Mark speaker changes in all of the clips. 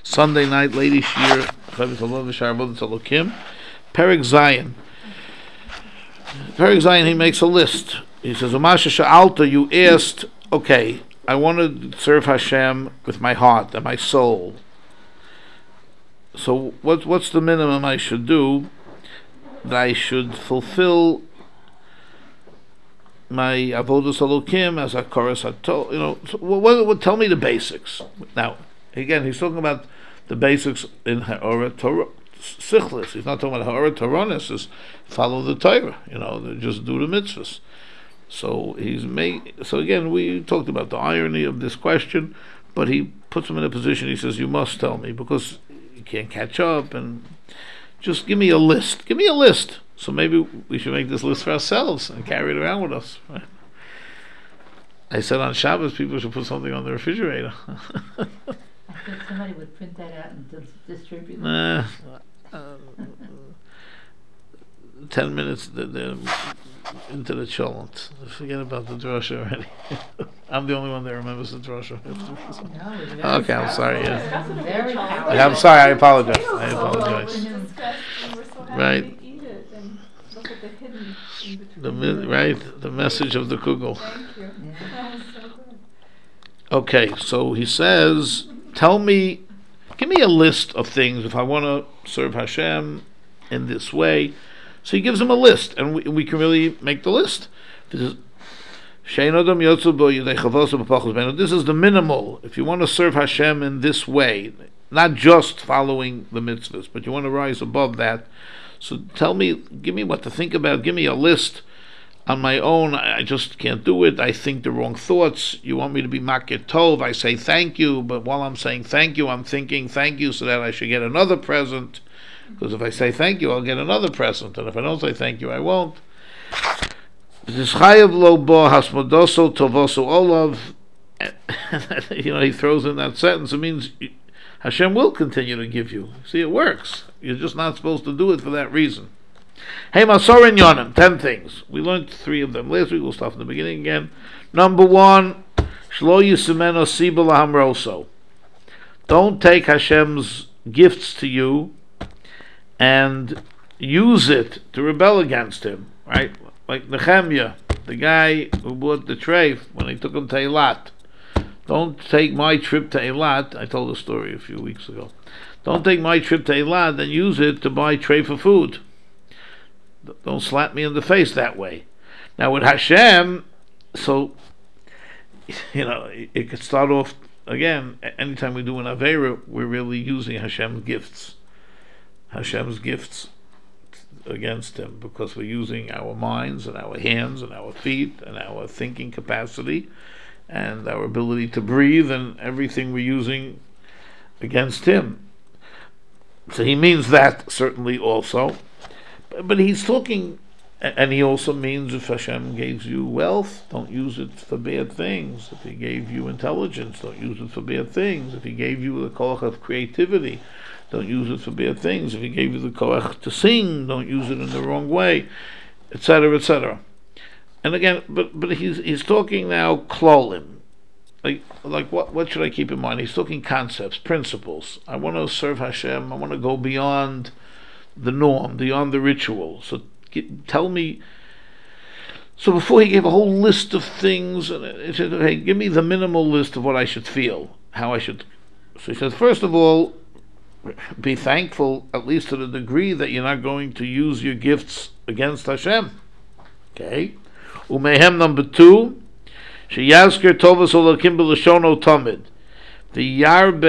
Speaker 1: Sunday night, Lady Shir, Perek Zion. Perek Zion, he makes a list. He says, Umasha Sha'alta, you asked, okay, I want to serve Hashem with my heart and my soul. So what's the minimum I should do? That I should fulfill my avodas Elokim as a chorus. So tell me the basics. Now, again, he's talking about the basics in Ha'ora Torah Sichlis. He's not talking about Ha'ora Toronis, is follow the Torah, just do the mitzvahs. So So again, we talked about the irony of this question, but he puts him in a position. He says, "You must tell me because you can't catch up, and just give me a list. Give me a list." So maybe we should make this list for ourselves and carry it around with us. Right? I said on Shabbos, people should put something on the refrigerator.
Speaker 2: I thought somebody would print that out and distribute it.
Speaker 1: 10 minutes into the cholent. Forget about the drasha already. I'm the only one that remembers the drasha. Okay, I'm sorry. Yeah. I'm sorry. I apologize. Right. The message of the kugel.
Speaker 3: Thank you. That was so good.
Speaker 1: Okay, so he says, give me a list of things if I want to serve Hashem in this way. So he gives him a list, and we can really make the list. This is the minimal. If you want to serve Hashem in this way, not just following the mitzvahs, but you want to rise above that. So give me what to think about. Give me a list. On my own, I just can't do it. I think the wrong thoughts. You want me to be makir tov, I say thank you, but while I'm saying thank you, I'm thinking thank you so that I should get another present. Because if I say thank you, I'll get another present, and if I don't say thank you, I won't. He throws in that sentence. It means Hashem will continue to give you. See, it works. You're just not supposed to do it for that reason. Hey, Masorin Yonim, 10 things. We learned 3 of them last week. We'll start from the beginning again. Number 1, Shlo Yisimeno Siba Lahamroso. Don't take Hashem's gifts to you and use it to rebel against him, right? Like Nehemiah, the guy who bought the treif when he took him to Eilat. Don't take my trip to Eilat. I told the story a few weeks ago. Don't take my trip to Eilat and use it to buy treif of food. Don't slap me in the face that way. Now with Hashem, so it could start off again. Anytime we do an Aveira, we're really using Hashem's gifts against him, because we're using our minds and our hands and our feet and our thinking capacity and our ability to breathe and everything we're using against him. So he means that certainly also. But he's talking, and he also means if Hashem gave you wealth, don't use it for bad things. If he gave you intelligence, don't use it for bad things. If he gave you the koach of creativity, don't use it for bad things. If he gave you the koach to sing, don't use it in the wrong way, etc., etc. And again, but he's talking now klolim. Like what should I keep in mind? He's talking concepts, principles. I want to serve Hashem. I want to go beyond the norm, beyond the ritual. So tell me. So before he gave a whole list of things, and he said, "Hey, give me the minimal list of what I should feel, how I should." So he says, first of all, be thankful, at least to the degree that you're not going to use your gifts against Hashem. Okay. Umehem number 2, sheyazker tovas olakim b'lashono tamid. Say thank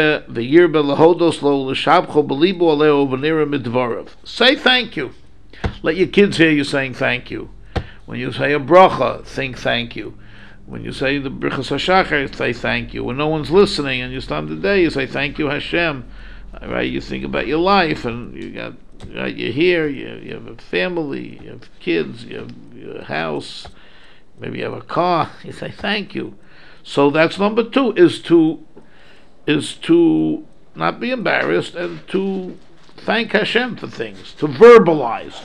Speaker 1: you. Let your kids hear you saying thank you. When you say a bracha, think thank you. When you say the brichas hashachar, say thank you. When no one's listening and you start the day, you say thank you Hashem. Right? You think about your life, and you're here. You have a family. You have kids. You have a house. Maybe you have a car. You say thank you. So that's number 2, is to not be embarrassed and to thank Hashem for things, to verbalize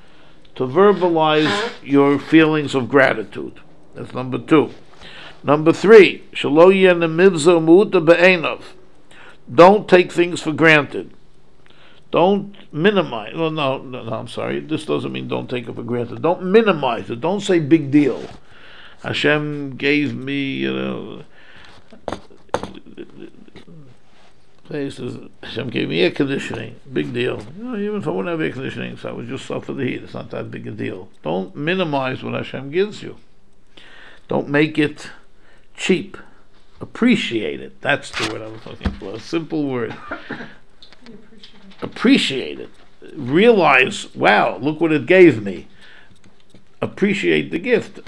Speaker 1: your feelings of gratitude. That's number 2. Number 3, Don't take things for granted. Don't minimize. Well, no, I'm sorry. This doesn't mean don't take it for granted. Don't minimize it. Don't say big deal. Hashem gave me, Hashem gave me air conditioning. Big deal. Even if I wouldn't have air conditioning, so I would just suffer the heat. It's not that big a deal. Don't minimize what Hashem gives you. Don't make it cheap. Appreciate it. That's the word I was looking for. A simple word. Appreciate it. Realize, wow, look what it gave me. Appreciate the gift.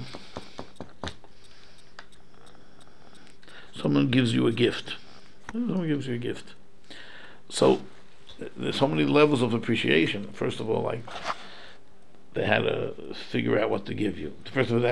Speaker 1: Someone gives you a gift. Someone gives you a gift. So there's so many levels of appreciation. First of all, like they had to figure out what to give you. First of all,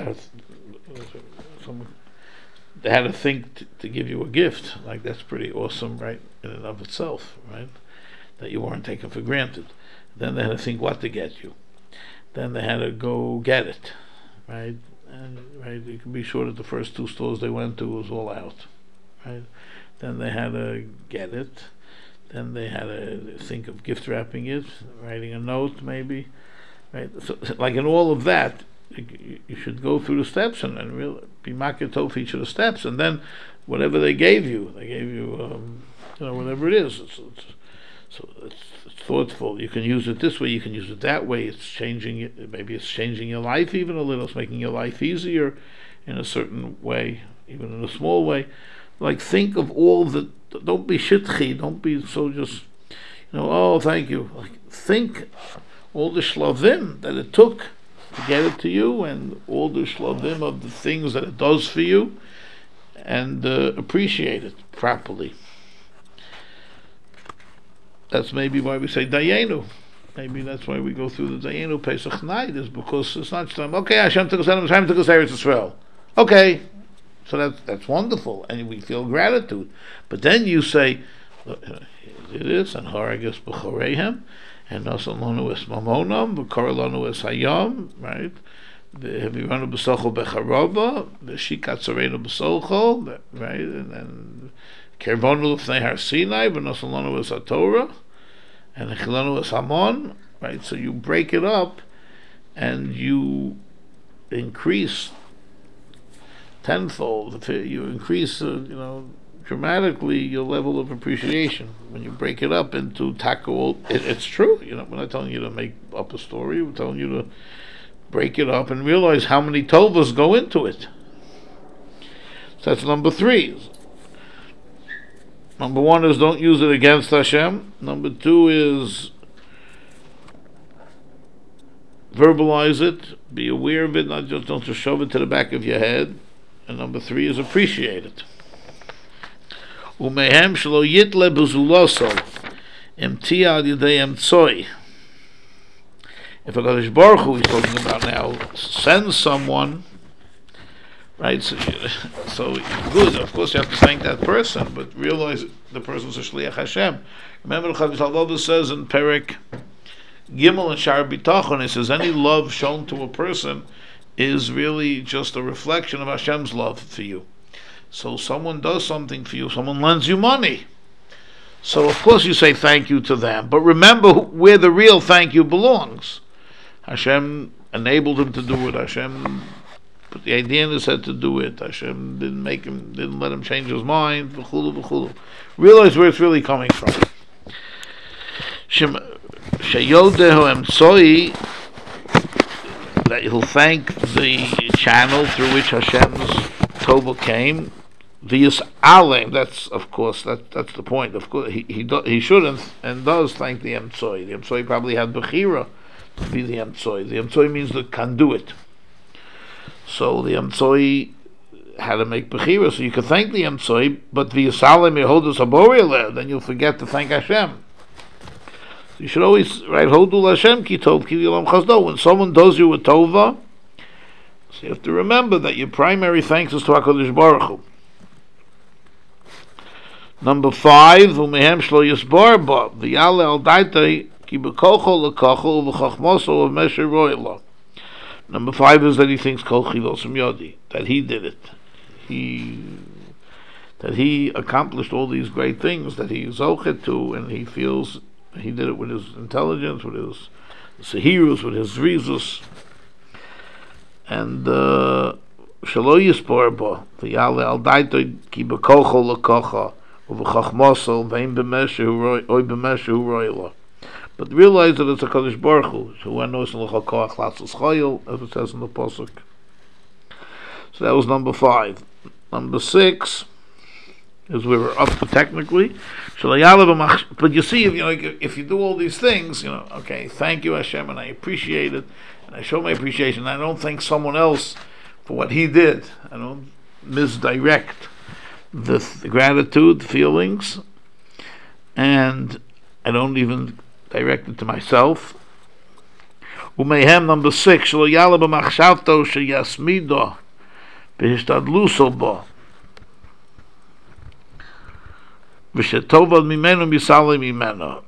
Speaker 1: they had to think to give you a gift. Like that's pretty awesome, right, in and of itself, right? That you weren't taken for granted. Then they had to think what to get you. Then they had to go get it, right? And right, you can be sure that the first 2 stores they went to was all out, right? Then they had to get it. Then they had to think of gift wrapping it, writing a note maybe, right? So, like in all of that, you should go through the steps and really be makir for each of the steps, and then whatever they gave you, whatever it is. It's thoughtful. You can use it this way. You can use it that way. It's changing it. Maybe it's changing your life even a little. It's making your life easier in a certain way, even in a small way. Like think of all the. Don't be shitchi. Don't be so just. Oh, thank you. Like think all the shlavim that it took to get it to you, and all the shlavim of the things that it does for you, and appreciate it properly. That's maybe why we say Dayenu. Maybe that's why we go through the Dayenu Pesach night, is because it's not just okay, Hashem took us out, Hashem took us Eretz Yisrael. Okay, so that's wonderful, and we feel gratitude. But then you say, it is, and Haragas B'choreihem, and Nasalonu es Mamonam, V'korelonu es Hayam, right? V'heviranu b'sochol b'charova, V'shikat tzarenu b'sochol, right? And then Kervonu l'fnei Har Sinai, v'nosalonu es HaTorah, and echilonu es Hamon, right? So you break it up, and you increase tenfold. You increase, dramatically your level of appreciation when you break it up into taco. It's true. We're not telling you to make up a story. We're telling you to break it up and realize how many tovas go into it. So that's number 3. Number 1 is don't use it against Hashem. Number 2 is verbalize it, be aware of it, don't just shove it to the back of your head. And number 3 is appreciate it. Umehem shelo yitle bezuloso imtia al yedei emtsoi. If HaKadosh Baruch Hu, he's talking about now, sends someone, right? So good. Of course, you have to thank that person, but realize the person's a shliach Hashem. Remember, Chavis Halvava says in Perek Gimel and Shar Bitachon, it says any love shown to a person is really just a reflection of Hashem's love for you. So someone does something for you, someone lends you money. So of course you say thank you to them, but remember where the real thank you belongs. Hashem enabled him to do it. Hashem put the idea in his head to do it. Hashem didn't let him change his mind. V'chulu, v'chulu. Realize where it's really coming from. Sheyodehu emtsoi, that he'll thank the channel through which Hashem's Tova came. V'yis alem, that's the point. Of course, he shouldn't and does thank the emtsoi. The emtsoi probably had bechira to be the emtsoi. The emtsoi means the conduit. So the emtsoi had to make bechira, so you could thank the emtsoi, but v'yis alem yehodus haborei, then you'll forget to thank Hashem. You should always write Hodul Hashem ki tov ki v'yolam chasdo. When someone does you a tova, so you have to remember that your primary thanks is to HaKadosh Baruch Hu. Number 5, Umehem shlo yisbar ba v'yale al daitei ki b'kocho l'kocho v'chachmoso of mesher ro'ila. Number 5 is that he thinks kol chilos yodi, that he did it. that he accomplished all these great things that he zochet to, and he feels he did it with his intelligence, with his sehirus, with his rizus, and shelo yispor bo v'yale al daito ki bekocho lekocha uv'chachmoso ve'im b'meshu oy b'meshu royla. But realize that it's a Kadosh Baruch Hu, who knows l'chol koach latzos chayil, as it says in the pasuk. So that was number 5. Number 6 is where we're up to technically. But you see, if you do all these things, okay, thank you Hashem, and I appreciate it, and I show my appreciation. I don't thank someone else for what he did. I don't misdirect the gratitude feelings, and I don't even direct it to myself. Umehem number 6, shelo yala b'machshavto sheyasmido b'hishtadluso bo v'shetovad mimenu misale mimenu.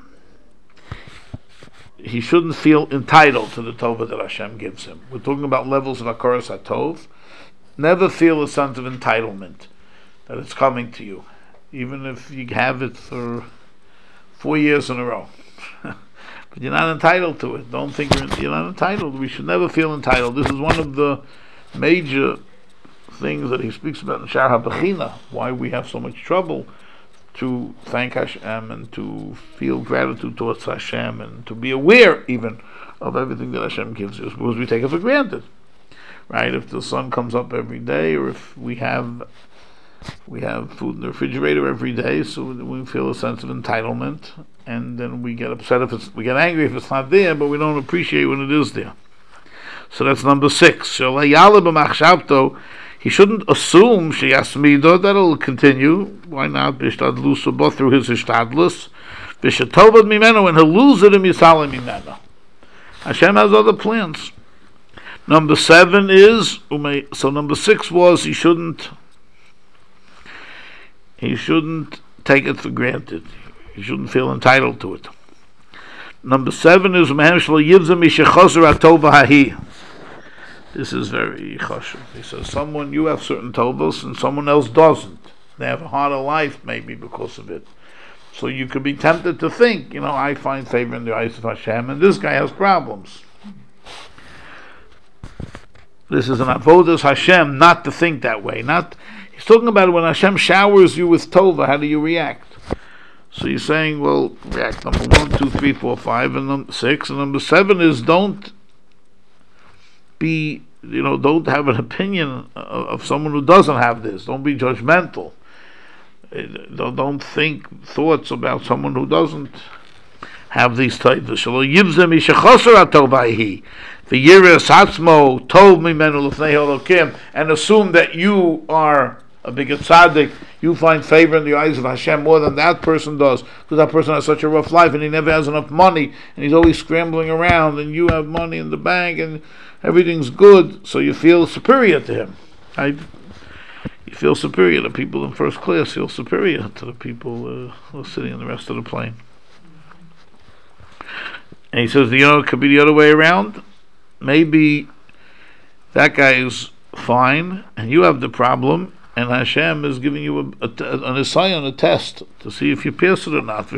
Speaker 1: He shouldn't feel entitled to the tova that Hashem gives him. We're talking about levels of hakaras hatov. Never feel a sense of entitlement that it's coming to you, even if you have it for 4 years in a row. But you're not entitled to it. Don't think you're not entitled. We should never feel entitled. This is one of the major things that he speaks about in Shar HaBechina, why we have so much trouble to thank Hashem and to feel gratitude towards Hashem and to be aware even of everything that Hashem gives us, because we take it for granted. Right? If the sun comes up every day, or if we have food in the refrigerator every day, so we feel a sense of entitlement, and then we get upset we get angry if it's not there, but we don't appreciate when it is there. So that's number 6. He shouldn't assume sheyasmido, that'll continue. Why not? Bishtadluso bo, through his ishtadlus. V'shetovad mimenu, and he'll lose it in misalim mimenu. Hashem has other plans. Number 7 is so. Number 6 was he shouldn't take it for granted. He shouldn't feel entitled to it. Number 7 is this is very chashuv. He says, you have certain tovos and someone else doesn't. They have a harder life maybe because of it. So you could be tempted to think, I find favor in the eyes of Hashem, and this guy has problems. This is an avodas Hashem, not to think that way. He's talking about when Hashem showers you with tova, how do you react? So he's saying, react number 1, 2, 3, 4, 5, and number 6, and number 7 is don't have an opinion of someone who doesn't have this. Don't be judgmental. Don't think thoughts about someone who doesn't have these titles. And assume that you are a bigger tzaddik, you find favor in the eyes of Hashem more than that person does, because that person has such a rough life and he never has enough money and he's always scrambling around, and you have money in the bank and everything's good, so you feel superior to him. Right? You feel superior. The people in first class feel superior to the people who are sitting in the rest of the plane. And he says, it could be the other way around. Maybe that guy is fine and you have the problem, and Hashem is giving you an assignment, a test to see if you pass it or not.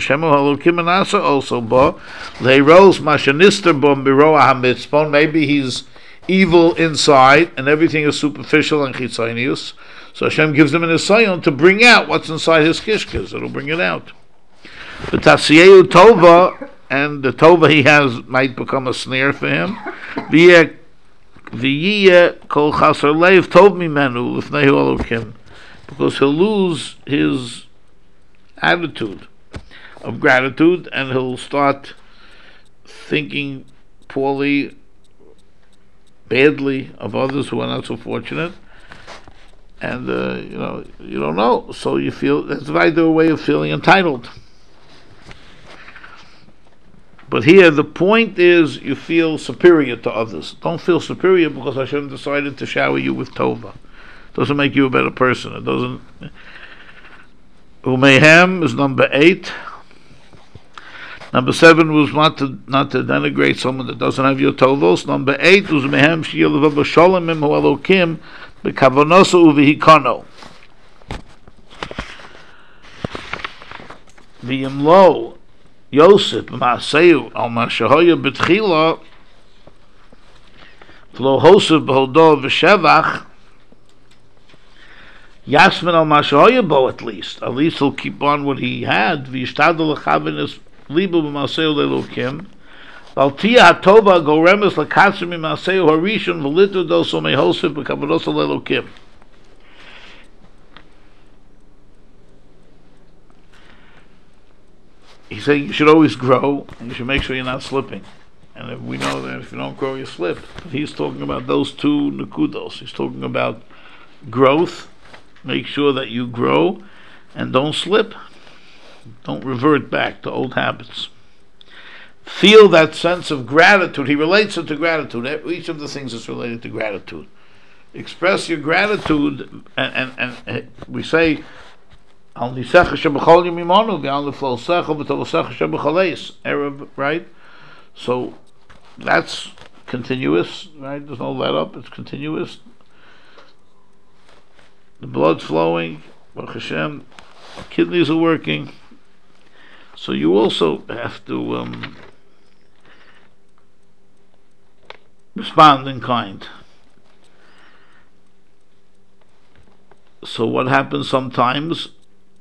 Speaker 1: Maybe he's evil inside and everything is superficial and chitzonius. So Hashem gives him an assignment to bring out what's inside his kishkas. It'll bring it out. But Tasiyeu Tova, and the Tova he has might become a snare for him. Kol chaser leiv tov mimenu lifnei Elokim, because he'll lose his attitude of gratitude and he'll start thinking poorly, badly of others who are not so fortunate, and you don't know, so you feel that's a way of feeling entitled. But here the point is you feel superior to others. Don't feel superior because Hashem decided to shower you with tova. It doesn't make you a better person. It doesn't. Umehem is number 8. Number 7 was not to denigrate someone that doesn't have your tovos. Number 8 was Umehem sheyelav b'sholem im hu Elokim b'kavonoso uv'hikono. V'yimlo Yosef Ma'aseu al Mashahoya B'tchila V'lo Hosef B'hodo V'shevach Yasmin al Mashahoya Bo, at least he'll keep on what he had. V'yishtadol l'chavenes libu b'Ma'aseu le'Elokim Valtia Hatova Goremes L'katzim Ma'aseu Harishon V'litu Doso Mehosef B'kavadoso le'Elokim. He's saying you should always grow, and you should make sure you're not slipping. And if we know that if you don't grow, you slip. But he's talking about those two nukudos. He's talking about growth. Make sure that you grow, and don't slip. Don't revert back to old habits. Feel that sense of gratitude. He relates it to gratitude. Each of the things is related to gratitude. Express your gratitude, and we say, right? So that's continuous, right? There's no let up, it's continuous. The blood's flowing, Baruch Hashem, kidneys are working. So you also have to respond in kind. So what happens sometimes?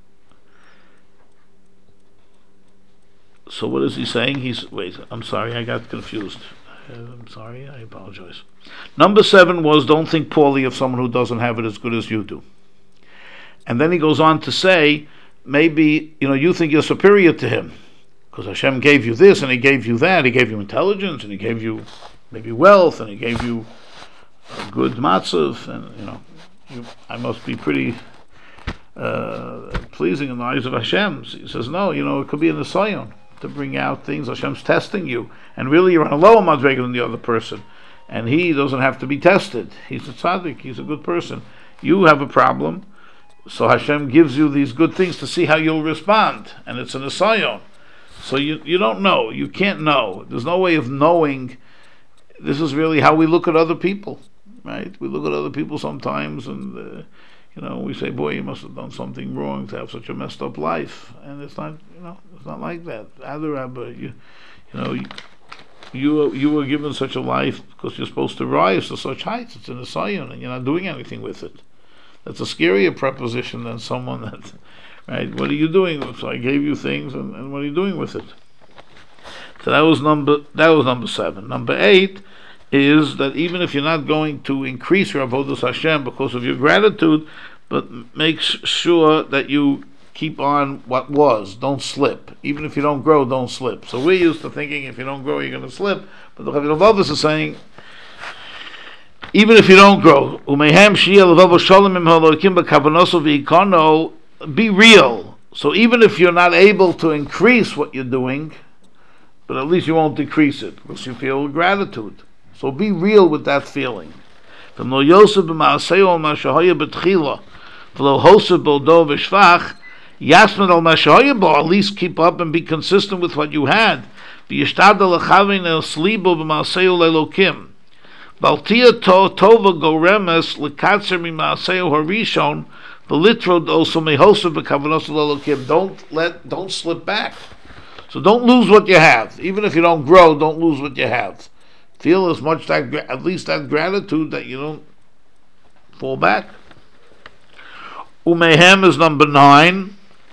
Speaker 1: So what is he saying? I'm sorry, I got confused. I'm sorry, I apologize. Number 7 was, don't think poorly of someone who doesn't have it as good as you do. And then he goes on to say, maybe, you think you're superior to him, because Hashem gave you this, and he gave you that, he gave you intelligence, and he gave you maybe wealth, and he gave you a good matzav, and, I must be pretty pleasing in the eyes of Hashem. So he says, no, it could be an asayon to bring out things. Hashem's testing you, and really you're on a lower madrega than the other person, and he doesn't have to be tested. He's a tzaddik, he's a good person. You have a problem, so Hashem gives you these good things to see how you'll respond, and it's an asayon. So you don't know, you can't know. There's no way of knowing. This is really how we look at other people, right? We look at other people sometimes, and we say, boy, you must have done something wrong to have such a messed up life. And it's not, it's not like that. Adarabba, you were given such a life because you're supposed to rise to such heights. It's an asayon, and you're not doing anything with it. That's a scarier proposition than someone that, right? What are you doing? So I gave you things, and what are you doing with it? So that was number 7. Number 8 is that even if you're not going to increase your avodas Hashem because of your gratitude, but make sure that you keep on what was. Don't slip. Even if you don't grow, don't slip. So we're used to thinking if you don't grow, you're going to slip. But the Chavir Avos is saying, even if you don't grow, be real. So even if you're not able to increase what you're doing, but at least you won't decrease it because you feel gratitude. So be real with that feeling. From lo Yosef b'ma'aseo al mashahoya b'tchila, v'lo hosef b'odo v'shvach, yasmin al mashahoya bo, at least keep up and be consistent with what you had. V'yishtadel l'chavin el slibo b'ma'aseo le'elokim. Baltia tova goremes l'katzer mima'aseo harishon, v'litrod also mehosef b'kavanos le'elokim. Don't slip back. So don't lose what you have. Even if you don't grow, don't lose what you have. Feel as much at least that gratitude that you don't fall back. Umehem is number 9.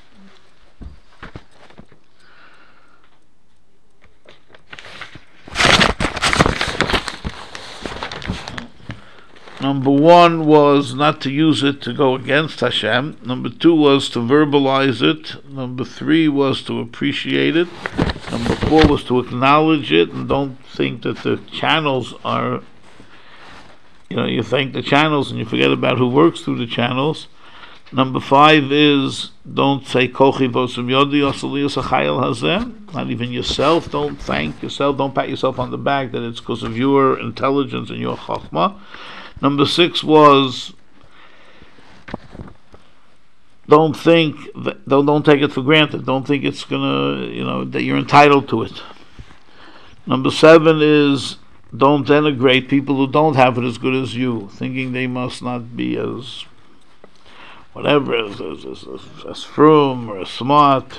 Speaker 1: Number 1 was not to use it to go against Hashem. Number 2 was to verbalize it. Number 3 was to appreciate it. Number 4 was to acknowledge it, and don't think that the channels are, you thank the channels and you forget about who works through the channels. Number 5 is don't say kochi v'osum yodi osaliyas achayel hazeh. Not even yourself. Don't thank yourself. Don't pat yourself on the back that it's because of your intelligence and your chachma. Number 6 was don't think that, don't take it for granted. Don't think it's gonna, that you're entitled to it. Number 7 is don't denigrate people who don't have it as good as you, thinking they must not be as whatever, a Sfrum or a Smart,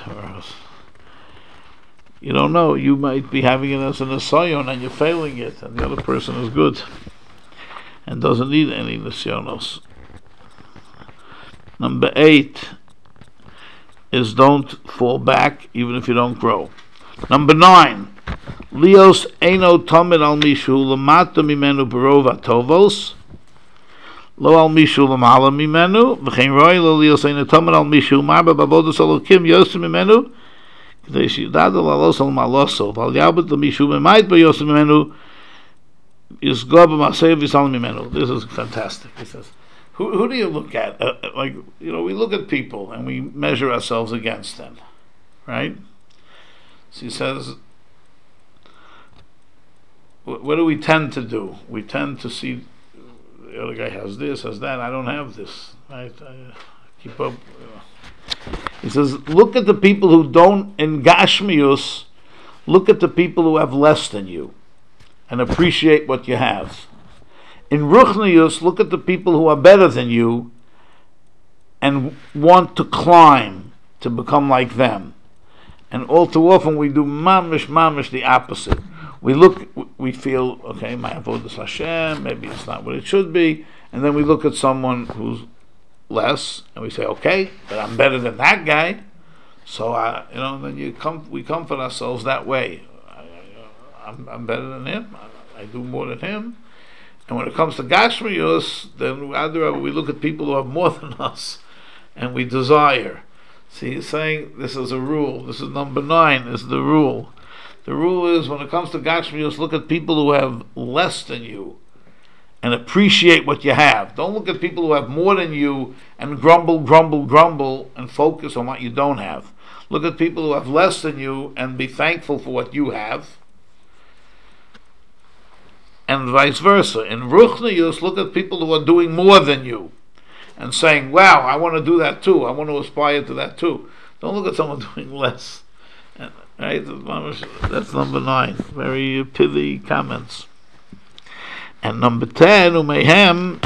Speaker 1: you don't know. You might be having it as an Asayon and you're failing it, and the other person is good and doesn't need any Nisyonos. Number 8 is don't fall back even if you don't grow. Number 9, Leos Eino Tomid al Mishu Lamata Mimenu Barova Tovos Lo al Mishu Lamala Mimenu V'chein Roy Lo Leos Eino Tomid al Mishu Marba Babodos Alokim Yosem Mimenu K'dei Shidadal Alos al Maloso Val Yabot Lo Mishu Mimayt Ba Yosem Mimenu Yisgob Masei V'sal Mimenu. This is fantastic. He says, who do you look at? We look at people and we measure ourselves against them, right? So he says, what do we tend to do? We tend to see the other guy has this, has that. I don't have this, right? I keep up. He says, look at the people who don't, in Gashmius, look at the people who have less than you and appreciate what you have. In Ruchnius, look at the people who are better than you and want to climb to become like them. And all too often we do mamish the opposite. We feel, okay, my avodas Hashem, maybe it's not what it should be, and then we look at someone who's less, and we say, okay, but I'm better than that guy. So then we comfort ourselves that way. I'm better than him. I do more than him. And when it comes to Gashmius, then we look at people who have more than us, and we desire. See, he's saying this is a rule. This is number 9, is the rule. The rule is, when it comes to Gashmius, look at people who have less than you, and appreciate what you have. Don't look at people who have more than you, and grumble, and focus on what you don't have. Look at people who have less than you, and be thankful for what you have. And vice versa. In Ruchnius, look at people who are doing more than you and saying, wow, I want to do that too. I want to aspire to that too. Don't look at someone doing less. Right? That's number 9. Very pithy comments. And number 10, Umehem,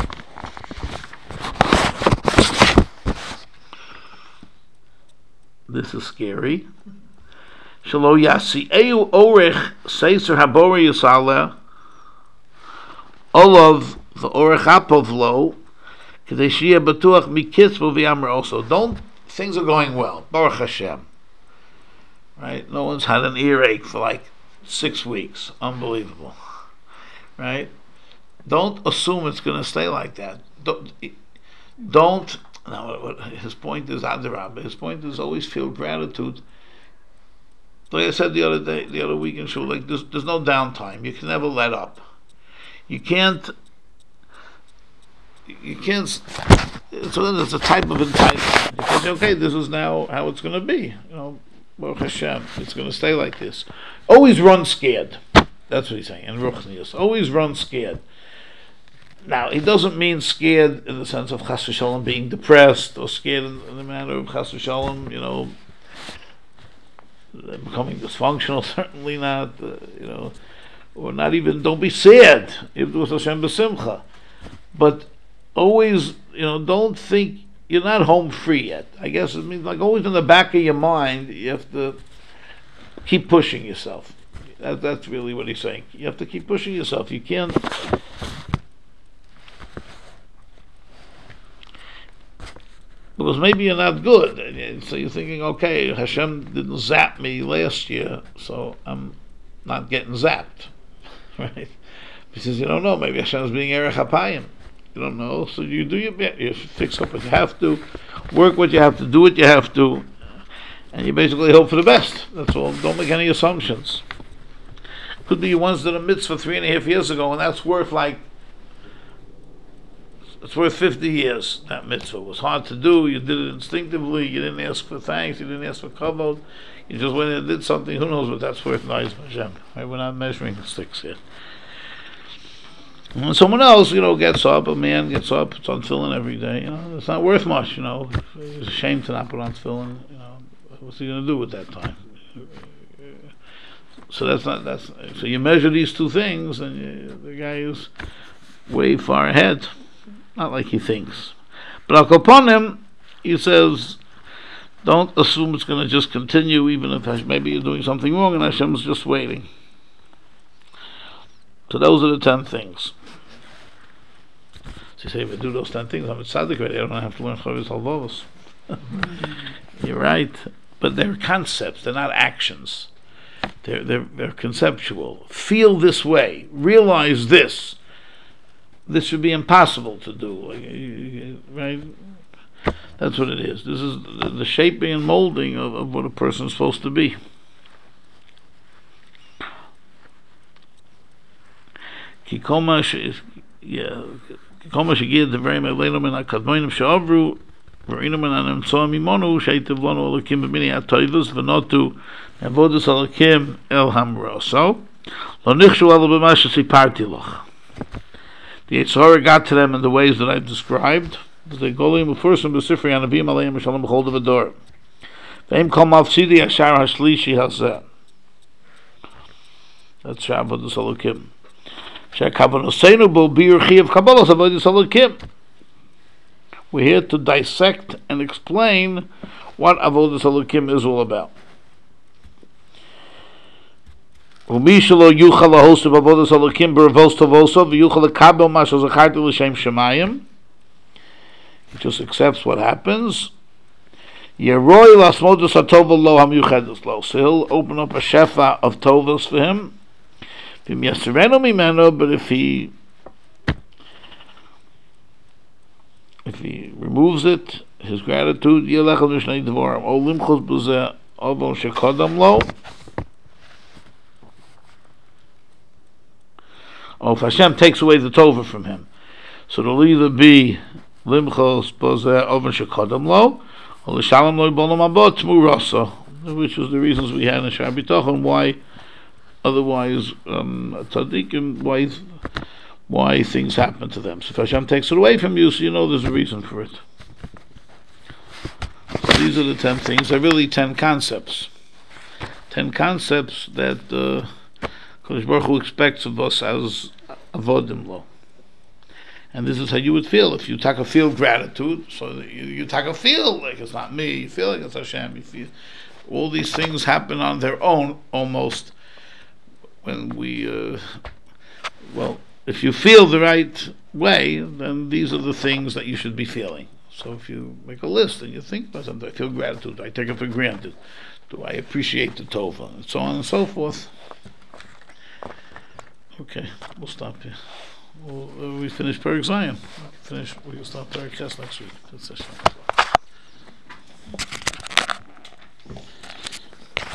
Speaker 1: this is scary. Shalo Yasi Eyu Orech Seiser Habori Yusala Olav the Orech Apovlo Kadeshia Batuach Mikitzvo V'Yamr also. Things are going well. Baruch Hashem. Right? No one's had an earache for like 6 weeks. Unbelievable. Right? Don't assume it's going to stay like that. Don't. Now, his point is Adarab. His point is always feel gratitude. Like I said the other week in shul, like there's no downtime. You can never let up. You can't. So then there's a type of entitlement. You can say, okay, this is now how it's going to be. Baruch Hashem, it's going to stay like this. Always run scared. That's what he's saying. And Ruchnius, always run scared. Now, he doesn't mean scared in the sense of Chas v'Shalom being depressed, or scared in the manner of Chas v'Shalom, becoming dysfunctional. Certainly not, or not even. Don't be sad. If it was Hashem b'simcha, but always, don't think you're not home free yet. I guess it means like always in the back of your mind, you have to keep pushing yourself. That's really what he's saying. You have to keep pushing yourself. You can't. Because maybe you're not good, so you're thinking, okay, Hashem didn't zap me last year, so I'm not getting zapped, right? Because you don't know, maybe Hashem's being Erech HaPayim. You don't know, so you do your best. You fix up what you have to, work what you have to, do what you have to, and you basically hope for the best. That's all. Don't make any assumptions. Could be you once did a mitzvah 3.5 years ago, and that's worth it's worth 50 years. That mitzvah was hard to do. You did it instinctively. You didn't ask for thanks. You didn't ask for kavod. You just went and did something. Who knows what that's worth? Nice, Hashem. Right? We're not measuring the sticks here. And someone else, gets up. A man gets up, puts on tefillin every day. It's not worth much. He's ashamed to not put on tefillin. What's he going to do with that time? So so you measure these two things, and the guy is way far ahead. Not like he thinks. But upon him, he says, don't assume it's going to just continue, even if maybe you're doing something wrong and Hashem's just waiting. So those are the 10 things. So you say, if I do those 10 things, I'm a tzaddik already. I don't have to learn Chavis Halvavos. You're right, but they're concepts. They're not actions. They're conceptual. Feel this way. Realize this. This should be impossible to do, right? That's what it is. This is the shaping and molding of what a person is supposed to be. Kikoma shegid the very meleinom and akadmoinim she'avru v'rinom and anamtsoam imonu she'itav lanu alakim b'mini atoivus v'notu avodas alakim el hamroso lo nichshu ala b'ma shesiparti loch. The Yetzer Hara got to them in the ways that I've described. They go in first in B'Sifrei Anavim Aleim Shalom B'Chol Devador. Ve'im kol mavtzidi Ashar Hashlishi Hazeh. That's Avodas Alakim. She'kavonoseinu bo bi'urchi of Kabbalah Avodas Alakim. We're here to dissect and explain what Avodas Alakim is all about. Umishalo yuchal host of avodas alakim bervos tovoso v'yuchal kabel mashal zacharti l'shem shemayim. He just accepts what happens. Yeroi lasmodus atova lo hamyuchedes lo. So he'll open up a shefa of tovos for him. V'im yaserenu mimeno, but if he removes it, his gratitude yelech al mishnei dvorim o limchos b'zeh avon shekodam lo. Oh, if Hashem takes away the tova from him, so it'll either be limchos b'zeh oven shekodam lo, or l'shalom lo bolam abot tmu rasa, which was the reasons we had in Shar B'tachon why, otherwise, tzaddikim, why things happen to them. So if Hashem takes it away from you, so you know there's a reason for it. So these are the 10 things. They're really 10 concepts. 10 concepts that Kodesh Baruch Hu expects of us as avodim lo. And this is how you would feel if you feel gratitude. So that you feel like it's not me. You feel like it's Hashem. You feel all these things happen on their own almost when we. If you feel the right way, then these are the things that you should be feeling. So if you make a list and you think about something, do I feel gratitude? Do I take it for granted? Do I appreciate the tova? And so on and so forth. Okay, we'll stop here. We finish Perek Zion. We can start Perek Ches next week. That's it.